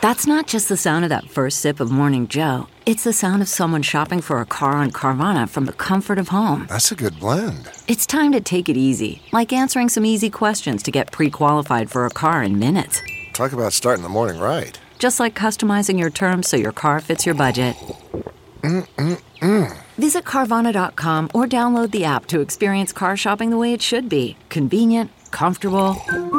That's not just the sound of that first sip of Morning Joe. It's the sound of someone shopping for a car on Carvana from the comfort of home. That's a good blend. It's time to take it easy, like answering some easy questions to get pre-qualified for a car in minutes. Talk about starting the morning right. Just like customizing your terms so your car fits your budget. Visit Carvana.com or download the app to experience car shopping the way it should be. Convenient, comfortable.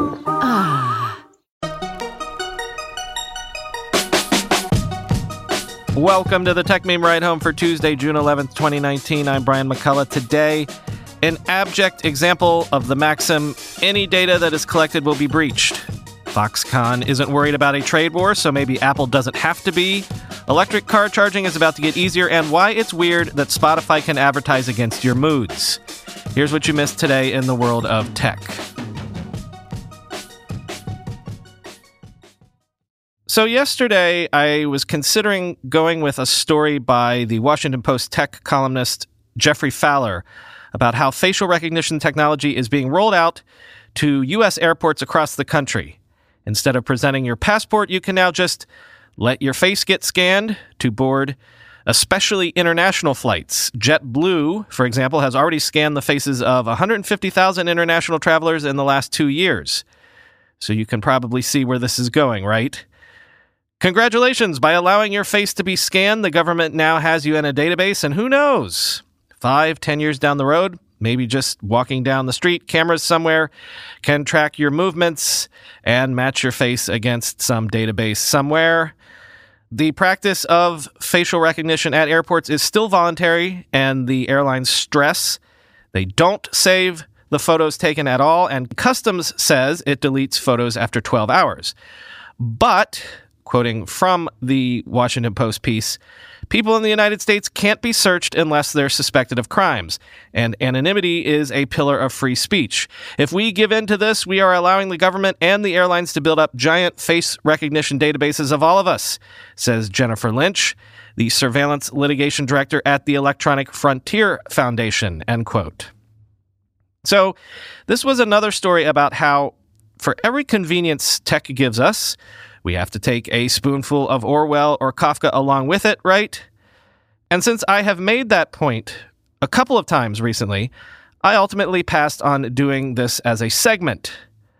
Welcome to the Tech Meme Ride Home for Tuesday, June 11th, 2019. I'm Brian McCullough. Today, an abject example of the maxim, any data that is collected will be breached. Foxconn isn't worried about a trade war, so maybe Apple doesn't have to be. Electric car charging is about to get easier, and why it's weird that Spotify can advertise against your moods. Here's what you missed today in the world of tech. So yesterday, I was considering going with a story by the Washington Post tech columnist Jeffrey Fowler about how facial recognition technology is being rolled out to U.S. airports across the country. Instead of presenting your passport, you can now just let your face get scanned to board especially international flights. JetBlue, for example, has already scanned the faces of 150,000 international travelers in the last 2 years. So you can probably see where this is going, right? Congratulations! By allowing your face to be scanned, the government now has you in a database, and who knows? 5-10 years down the road, maybe just walking down the street, cameras somewhere can track your movements and match your face against some database somewhere. The practice of facial recognition at airports is still voluntary, and the airlines stress they don't save the photos taken at all, and Customs says it deletes photos after 12 hours. But, quoting from the Washington Post piece, people in the United States can't be searched unless they're suspected of crimes, and anonymity is a pillar of free speech. If we give in to this, we are allowing the government and the airlines to build up giant face recognition databases of all of us, says Jennifer Lynch, the surveillance litigation director at the Electronic Frontier Foundation, end quote. So this was another story about how, for every convenience tech gives us, we have to take a spoonful of Orwell or Kafka along with it, right? And since I have made that point a couple of times recently, I ultimately passed on doing this as a segment.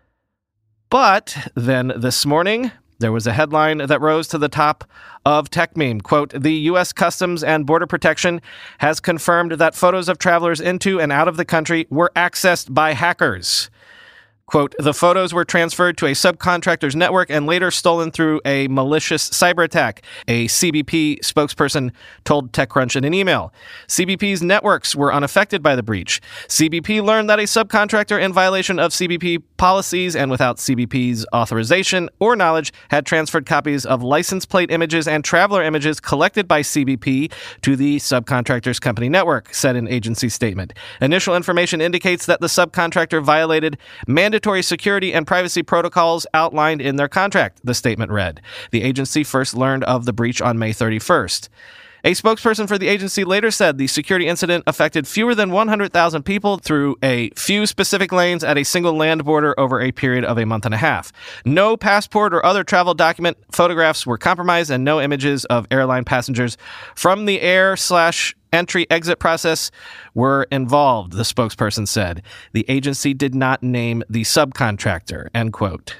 But then this morning, there was a headline that rose to the top of TechMeme. Quote, the U.S. Customs and Border Protection has confirmed that photos of travelers into and out of the country were accessed by hackers. Quote, the photos were transferred to a subcontractor's network and later stolen through a malicious cyber attack, a CBP spokesperson told TechCrunch in an email. CBP's networks were unaffected by the breach. CBP learned that a subcontractor in violation of CBP policies and without CBP's authorization or knowledge had transferred copies of license plate images and traveler images collected by CBP to the subcontractor's company network, said an agency statement. Initial information indicates that the subcontractor violated mandatory security and privacy protocols outlined in their contract, the statement read. The agency first learned of the breach on May 31st. A spokesperson for the agency later said the security incident affected fewer than 100,000 people through a few specific lanes at a single land border over a period of a month and a half. No passport or other travel document photographs were compromised, and no images of airline passengers from the entry-exit process were involved, the spokesperson said. The agency did not name the subcontractor, end quote.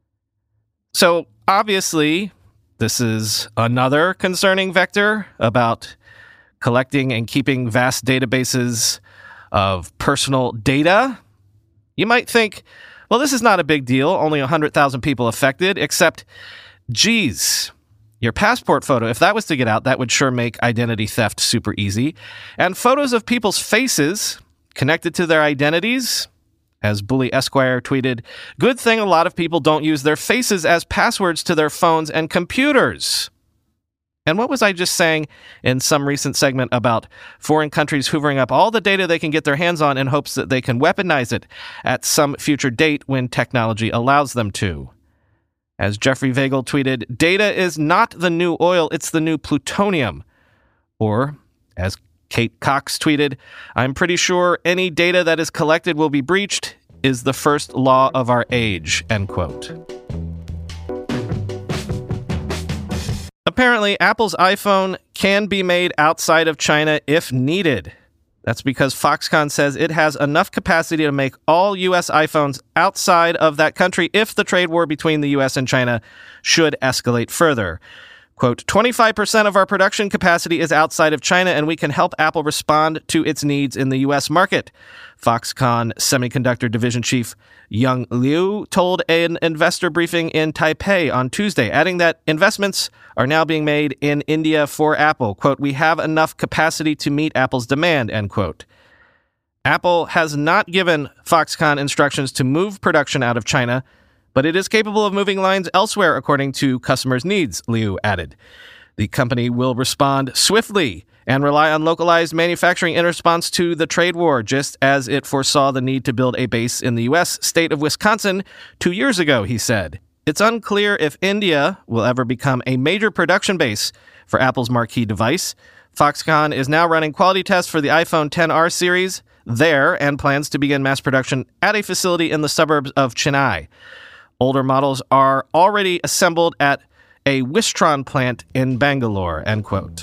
So, obviously, this is another concerning vector about collecting and keeping vast databases of personal data. You might think, well, this is not a big deal, only 100,000 people affected, except, geez, your passport photo, if that was to get out, that would sure make identity theft super easy. And photos of people's faces connected to their identities, as Bully Esquire tweeted, good thing a lot of people don't use their faces as passwords to their phones and computers. And what was I just saying in some recent segment about foreign countries hoovering up all the data they can get their hands on in hopes that they can weaponize it at some future date when technology allows them to? As Jeffrey Vagel tweeted, data is not the new oil, it's the new plutonium. Or, as Kate Cox tweeted, I'm pretty sure any data that is collected will be breached is the first law of our age, end quote. apparently, Apple's iPhone can be made outside of China if needed. That's because Foxconn says it has enough capacity to make all U.S. iPhones outside of that country if the trade war between the U.S. and China should escalate further. Quote, 25% of our production capacity is outside of China, and we can help Apple respond to its needs in the U.S. market, Foxconn Semiconductor Division Chief Young Liu told an investor briefing in Taipei on Tuesday, adding that investments are now being made in India for Apple. Quote, we have enough capacity to meet Apple's demand, end quote. Apple has not given Foxconn instructions to move production out of China, but it is capable of moving lines elsewhere according to customers' needs, Liu added. The company will respond swiftly and rely on localized manufacturing in response to the trade war, just as it foresaw the need to build a base in the U.S. state of Wisconsin 2 years ago, he said. It's unclear if India will ever become a major production base for Apple's marquee device. Foxconn is now running quality tests for the iPhone XR series there and plans to begin mass production at a facility in the suburbs of Chennai. Older models are already assembled at a Wistron plant in Bangalore, end quote.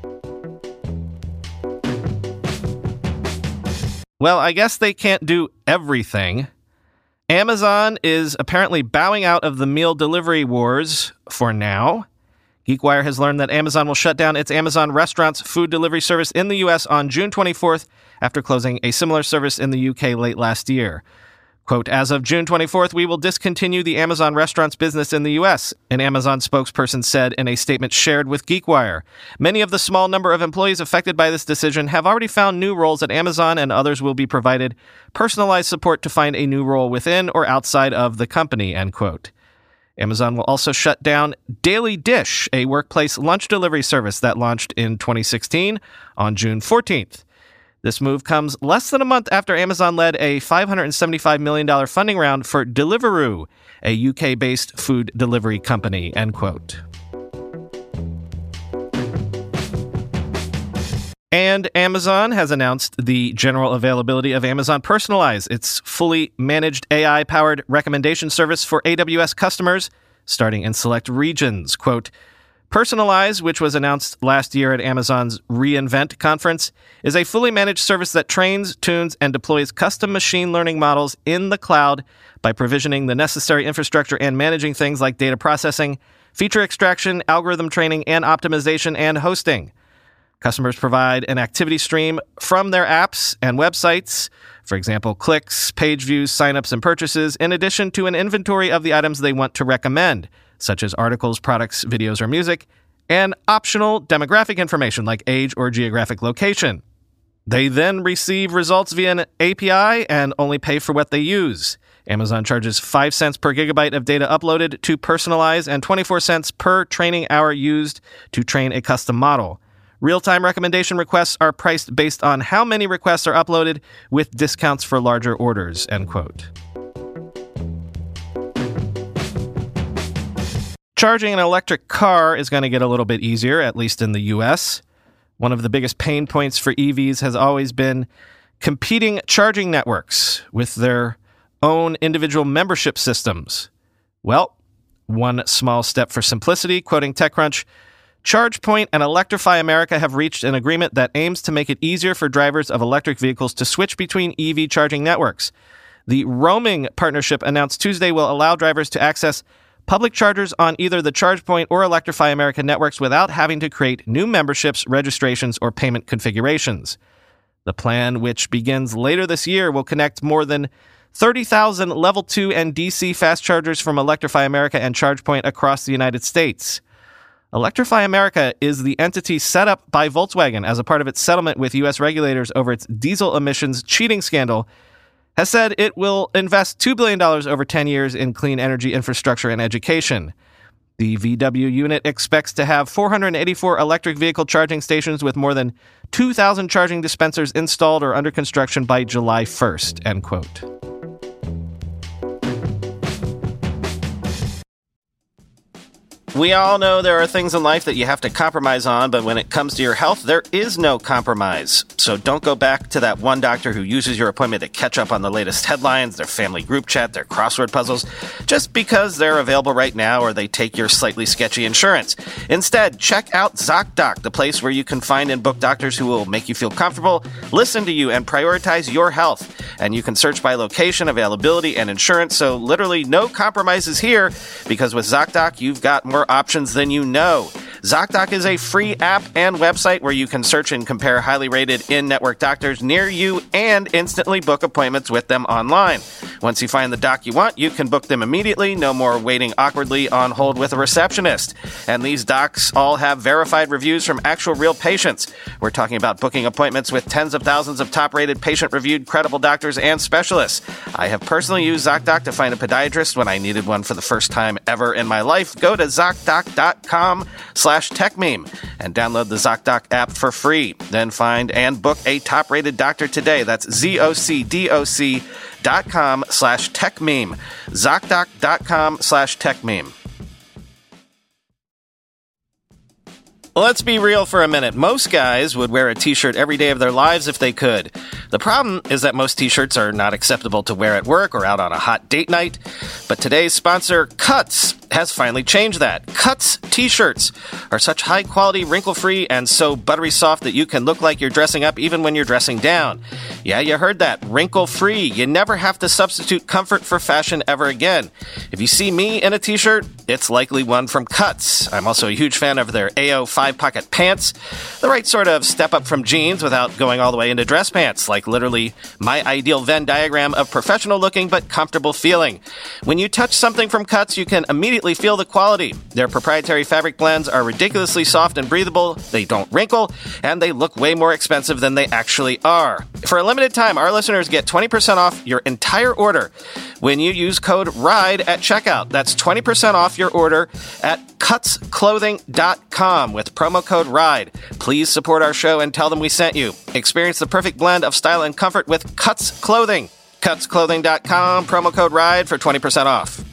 Well, I guess they can't do everything. Amazon is apparently bowing out of the meal delivery wars for now. GeekWire has learned that Amazon will shut down its Amazon Restaurants food delivery service in the U.S. on June 24th after closing a similar service in the U.K. late last year. Quote, as of June 24th, we will discontinue the Amazon Restaurants business in the U.S., an Amazon spokesperson said in a statement shared with GeekWire. Many of the small number of employees affected by this decision have already found new roles at Amazon, and others will be provided personalized support to find a new role within or outside of the company, end quote. Amazon will also shut down Daily Dish, a workplace lunch delivery service that launched in 2016 on June 14th. This move comes less than a month after Amazon led a $575 million funding round for Deliveroo, a UK-based food delivery company, end quote. And Amazon has announced the general availability of Amazon Personalize, its fully managed AI-powered recommendation service for AWS customers, starting in select regions. Quote, Personalize, which was announced last year at Amazon's reInvent conference, is a fully managed service that trains, tunes, and deploys custom machine learning models in the cloud by provisioning the necessary infrastructure and managing things like data processing, feature extraction, algorithm training, and optimization and hosting. Customers provide an activity stream from their apps and websites, for example, clicks, page views, signups, and purchases, in addition to an inventory of the items they want to recommend, such as articles, products, videos, or music, and optional demographic information like age or geographic location. They then receive results via an API and only pay for what they use. Amazon charges 5 cents per gigabyte of data uploaded to Personalize and 24 cents per training hour used to train a custom model. Real-time recommendation requests are priced based on how many requests are uploaded, with discounts for larger orders, end quote. Charging an electric car is going to get a little bit easier, at least in the U.S. One of the biggest pain points for EVs has always been competing charging networks with their own individual membership systems. Well, one small step for simplicity, quoting TechCrunch, ChargePoint and Electrify America have reached an agreement that aims to make it easier for drivers of electric vehicles to switch between EV charging networks. The roaming partnership announced Tuesday will allow drivers to access public chargers on either the ChargePoint or Electrify America networks without having to create new memberships, registrations, or payment configurations. The plan, which begins later this year, will connect more than 30,000 Level 2 and DC fast chargers from Electrify America and ChargePoint across the United States. Electrify America is the entity set up by Volkswagen as a part of its settlement with U.S. regulators over its diesel emissions cheating scandal, has said it will invest $2 billion over 10 years in clean energy infrastructure and education. The VW unit expects to have 484 electric vehicle charging stations with more than 2,000 charging dispensers installed or under construction by July 1st, end quote. We all know there are things in life that you have to compromise on, but when it comes to your health, there is no compromise. So don't go back to that one doctor who uses your appointment to catch up on the latest headlines, their family group chat, their crossword puzzles, just because they're available right now or they take your slightly sketchy insurance. Instead, check out ZocDoc, the place where you can find and book doctors who will make you feel comfortable, listen to you, and prioritize your health. And you can search by location, availability, and insurance, so literally no compromises here, because with ZocDoc, you've got more options than you know. ZocDoc is a free app and website where you can search and compare highly rated in-network doctors near you and instantly book appointments with them online. Once you find the doc you want, you can book them immediately. No more waiting awkwardly on hold with a receptionist. And these docs all have verified reviews from actual real patients. We're talking about booking appointments with tens of thousands of top-rated, patient-reviewed, credible doctors and specialists. I have personally used ZocDoc to find a podiatrist when I needed one for the first time ever in my life. Go to ZocDoc.com/TechMeme and download the ZocDoc app for free. Then find and book a top-rated doctor today. That's ZocDoc.com/TechMeme. ZocDoc.com/TechMeme. Let's be real for a minute. Most guys would wear a t-shirt every day of their lives if they could. The problem is that most t-shirts are not acceptable to wear at work or out on a hot date night. But today's sponsor, Cuts, has finally changed that. Cuts t-shirts are such high-quality, wrinkle-free, and so buttery soft that you can look like you're dressing up even when you're dressing down. Yeah, you heard that. Wrinkle-free. You never have to substitute comfort for fashion ever again. If you see me in a t-shirt, it's likely one from Cuts. I'm also a huge fan of their AO 5-pocket pants. The right sort of step up from jeans without going all the way into dress pants, like literally my ideal Venn diagram of professional looking but comfortable feeling. When you touch something from Cuts, you can immediately feel the quality. Their proprietary fabric blends are ridiculously soft and breathable, they don't wrinkle, and they look way more expensive than they actually are. For a limited time, our listeners get 20% off your entire order when you use code RIDE at checkout. That's 20% off your order at cutsclothing.com with promo code RIDE. Please support our show and tell them we sent you. Experience the perfect blend of style and comfort with Cuts Clothing. Cutsclothing.com, promo code RIDE for 20% off.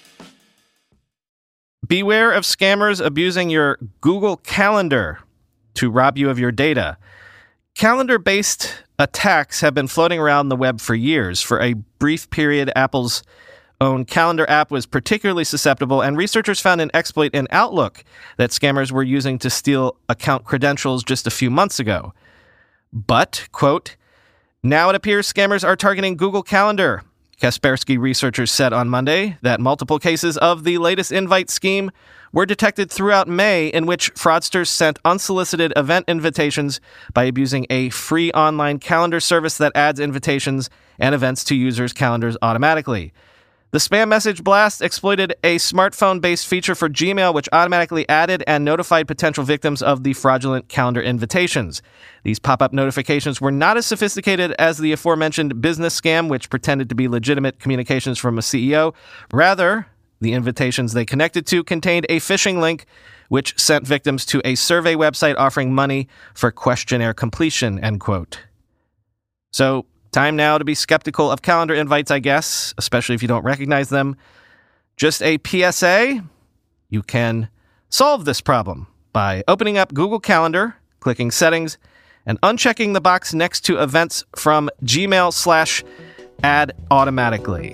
Beware of scammers abusing your Google Calendar to rob you of your data. Calendar-based attacks have been floating around the web for years. For a brief period, Apple's own Calendar app was particularly susceptible, and researchers found an exploit in Outlook that scammers were using to steal account credentials just a few months ago. But, quote, now it appears scammers are targeting Google Calendar. Kaspersky researchers said on Monday that multiple cases of the latest invite scheme were detected throughout May, in which fraudsters sent unsolicited event invitations by abusing a free online calendar service that adds invitations and events to users' calendars automatically. The spam message blast exploited a smartphone-based feature for Gmail, which automatically added and notified potential victims of the fraudulent calendar invitations. These pop-up notifications were not as sophisticated as the aforementioned business scam, which pretended to be legitimate communications from a CEO. Rather, the invitations they connected to contained a phishing link, which sent victims to a survey website offering money for questionnaire completion, end quote. So, time now to be skeptical of calendar invites, I guess, especially if you don't recognize them. Just a PSA, you can solve this problem by opening up Google Calendar, clicking Settings, and unchecking the box next to Events from Gmail/Add Automatically.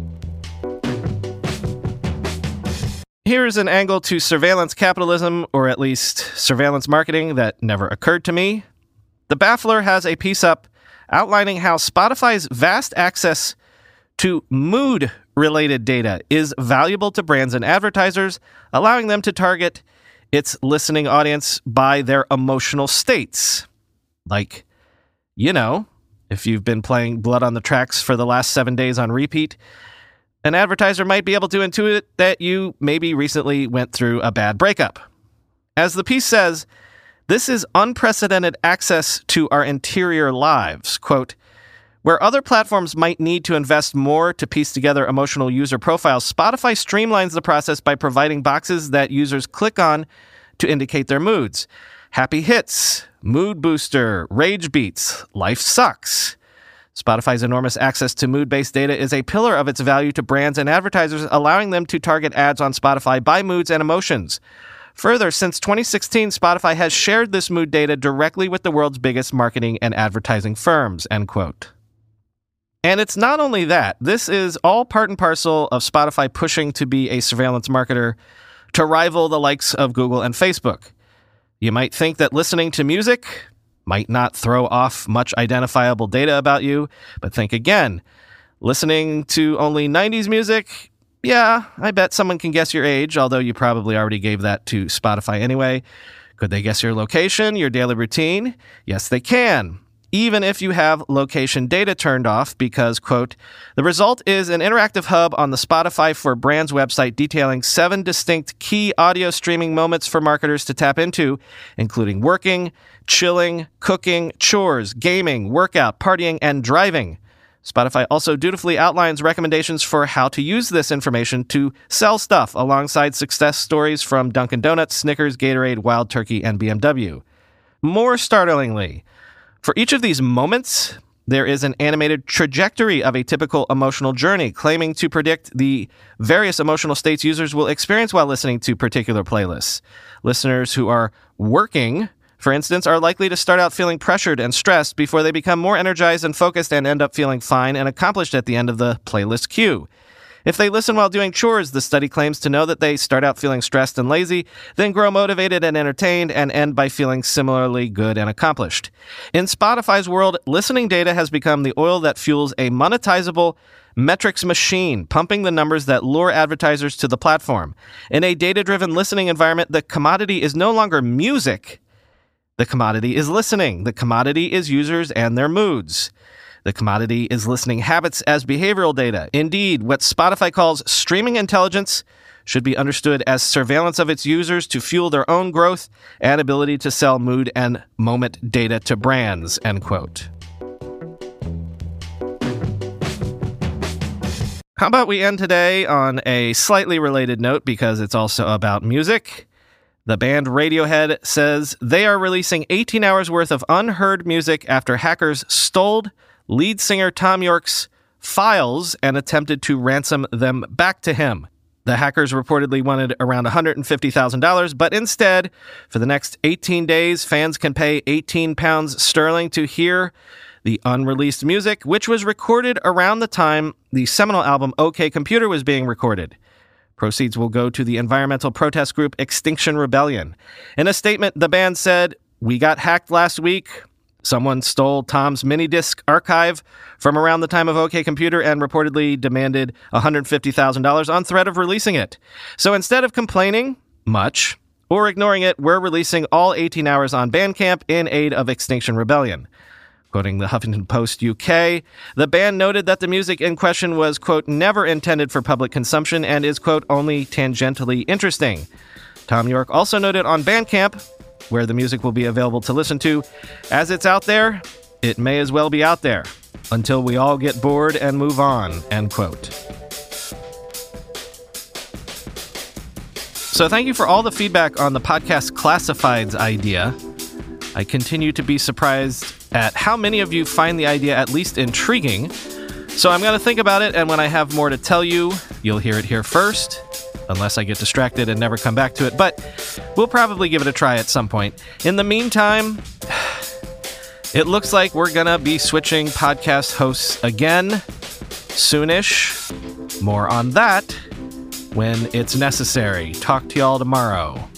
Here's an angle to surveillance capitalism, or at least surveillance marketing, that never occurred to me. The Baffler has a piece up outlining how Spotify's vast access to mood-related data is valuable to brands and advertisers, allowing them to target its listening audience by their emotional states. Like, you know, if you've been playing Blood on the Tracks for the last 7 days on repeat, an advertiser might be able to intuit that you maybe recently went through a bad breakup. As the piece says, this is unprecedented access to our interior lives. Quote, where other platforms might need to invest more to piece together emotional user profiles, Spotify streamlines the process by providing boxes that users click on to indicate their moods. Happy hits, mood booster, rage beats, life sucks. Spotify's enormous access to mood-based data is a pillar of its value to brands and advertisers, allowing them to target ads on Spotify by moods and emotions. Further, since 2016, Spotify has shared this mood data directly with the world's biggest marketing and advertising firms, end quote. And it's not only that. This is all part and parcel of Spotify pushing to be a surveillance marketer to rival the likes of Google and Facebook. You might think that listening to music might not throw off much identifiable data about you, but think again. Listening to only 90s music? Yeah, I bet someone can guess your age, although you probably already gave that to Spotify anyway. Could they guess your location, your daily routine? Yes, they can, even if you have location data turned off because, quote, the result is an interactive hub on the Spotify for Brands website detailing 7 distinct key audio streaming moments for marketers to tap into, including working, chilling, cooking, chores, gaming, workout, partying, and driving. Spotify also dutifully outlines recommendations for how to use this information to sell stuff alongside success stories from Dunkin' Donuts, Snickers, Gatorade, Wild Turkey, and BMW. More startlingly, for each of these moments, there is an animated trajectory of a typical emotional journey, claiming to predict the various emotional states users will experience while listening to particular playlists. Listeners who are working, for instance, are likely to start out feeling pressured and stressed before they become more energized and focused and end up feeling fine and accomplished at the end of the playlist queue. If they listen while doing chores, the study claims to know that they start out feeling stressed and lazy, then grow motivated and entertained, and end by feeling similarly good and accomplished. In Spotify's world, listening data has become the oil that fuels a monetizable metrics machine, pumping the numbers that lure advertisers to the platform. In a data-driven listening environment, the commodity is no longer music. The commodity is listening. The commodity is users and their moods. The commodity is listening habits as behavioral data. Indeed, what Spotify calls streaming intelligence should be understood as surveillance of its users to fuel their own growth and ability to sell mood and moment data to brands, end quote. How about we end today on a slightly related note because it's also about music? The band Radiohead says they are releasing 18 hours worth of unheard music after hackers stole lead singer Thom Yorke's files and attempted to ransom them back to him. The hackers reportedly wanted around $150,000, but instead, for the next 18 days, fans can pay £18 sterling to hear the unreleased music, which was recorded around the time the seminal album OK Computer was being recorded. Proceeds will go to the environmental protest group Extinction Rebellion. In a statement, the band said, "We got hacked last week. Someone stole Tom's mini-disc archive from around the time of OK Computer and reportedly demanded $150,000 on threat of releasing it. So instead of complaining much or ignoring it, we're releasing all 18 hours on Bandcamp in aid of Extinction Rebellion." Quoting the Huffington Post UK, the band noted that the music in question was, quote, never intended for public consumption and is, quote, only tangentially interesting. Thom Yorke also noted on Bandcamp, where the music will be available to listen to, as it's out there, it may as well be out there until we all get bored and move on, end quote. So thank you for all the feedback on the podcast classifieds idea. I continue to be surprised at how many of you find the idea at least intriguing. So I'm going to think about it, and when I have more to tell you, you'll hear it here first, unless I get distracted and never come back to it. But we'll probably give it a try at some point. In the meantime, it looks like we're going to be switching podcast hosts again soonish. More on that when it's necessary. Talk to y'all tomorrow.